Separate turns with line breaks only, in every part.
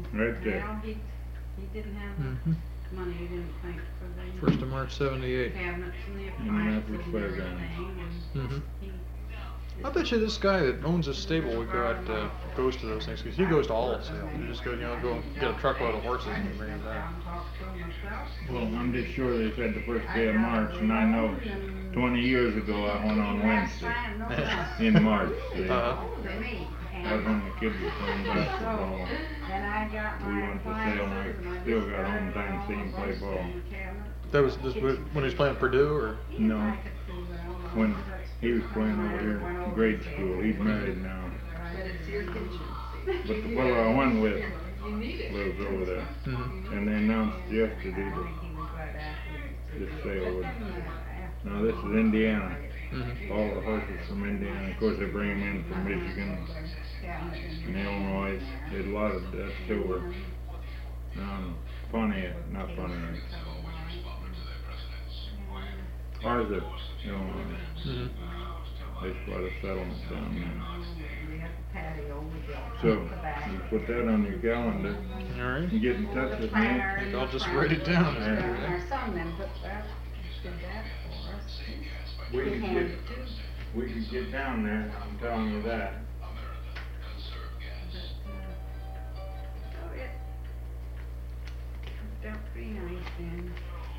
Right there.
Well, he didn't have
Mm-hmm.
money, he didn't think, for the
1st of March, 78.
cabinets and the
And
appliances
Matthews
and
Fairgrounds.
everything,
Mm-hmm.
and he.
I bet you this guy that owns this stable would go out, goes to those things, because he goes to all the sales. You just go, go get a truckload of horses and bring them back.
Well, I'm just sure they said the first day of March, and I know 20 years ago I went on Wednesday in March. See?
Uh-huh.
That was when the kids were playing basketball. We went to sale, and I still got home time to see him play ball.
That was this when he was playing Purdue, or?
No, when he was playing over here in grade school. He's married now. But the fellow I went with lives over there.
Mm-hmm.
And they announced yesterday that this sale would. Now this is Indiana.
Mm-hmm.
All the horses from Indiana. Of course they bring them in from Michigan and Illinois. There's a lot of that silver. Pontiac, not Pontiac. Ours are Illinois.
Mm-hmm.
There's quite a settlement down there. So, you put that on your calendar.
All right.
You get in touch with me.
I'll just write it down.
Our son then did that for us.
We could get down there, I'm telling you that.
That pretty nice then.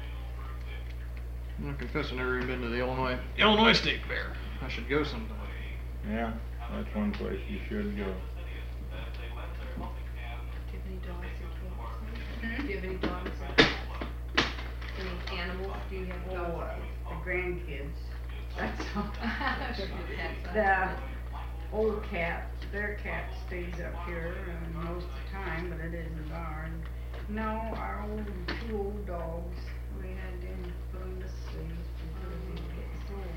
I'm confessing I've never even been to the Illinois State Fair. I should go sometime.
Yeah, that's one place you should go.
Do you have any dogs or cats? Any animals? Do you have dogs? The grandkids. That's all. The old cat, their cat stays up here most of the time, but it isn't ours. No, our two old dogs, we had them put them to sleep because they get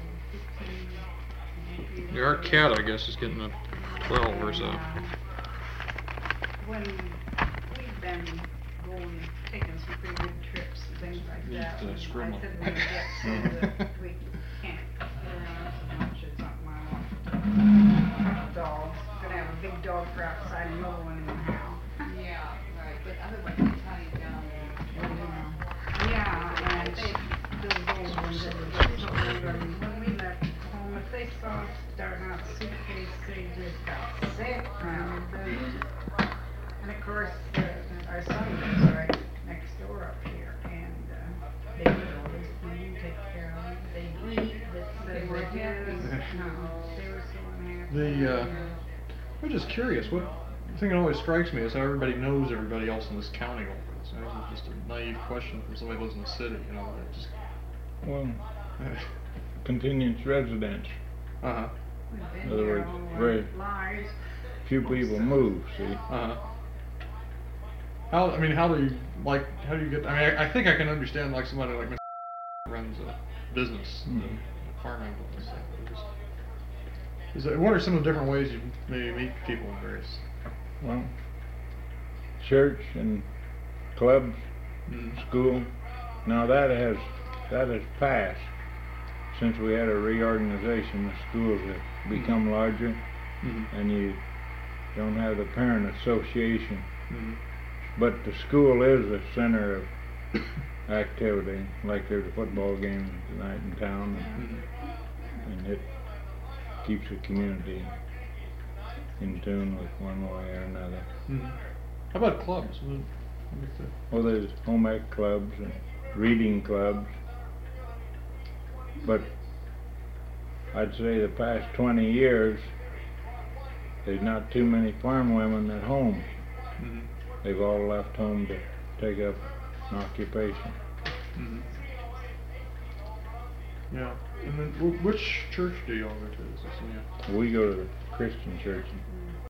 so 15.
Our cat, I guess, is getting a 12 or so.
When we've been taking some pretty good trips and things like that,
Just,
I said
scrimmel.
when we get so that we can't go around so much, it's something I want. Dogs, gonna have a big dog for outside and another one in the house.
Yeah, right, but otherwise it's hunting down
Yeah, and those old ones that were just so old, and when we left home, if they saw us starting out suitcase, they just got sick around them. And of course, our son lives right next door up here, and they would always clean, take care of them, they'd eat, they were happy. No, they were so unhappy.
I'm just curious. What thing that always strikes me is how everybody knows everybody else in this county. It's just a naive question from somebody who lives in the city. Just.
Well, continuous residence.
Uh-huh.
In other words, very few people move, see?
Uh-huh. How do you get, I think I can understand like somebody like Mr. runs a business,
Mhm.
a farming business. What are some of the different ways you maybe meet people in various?
Well, church and clubs, school. Now that has passed. Since we had a reorganization, the schools have become larger, and you don't have the parent association. But the school is the center of activity. Like there's a football game tonight in town, and it keeps the community in tune with one way or another.
How about clubs?
Well, there's home ec clubs and reading clubs, but I'd say the past 20 years there's not too many farm women at home. They've all left home to take up an occupation.
Yeah. And then which church do you all go to?
We go to the Christian church.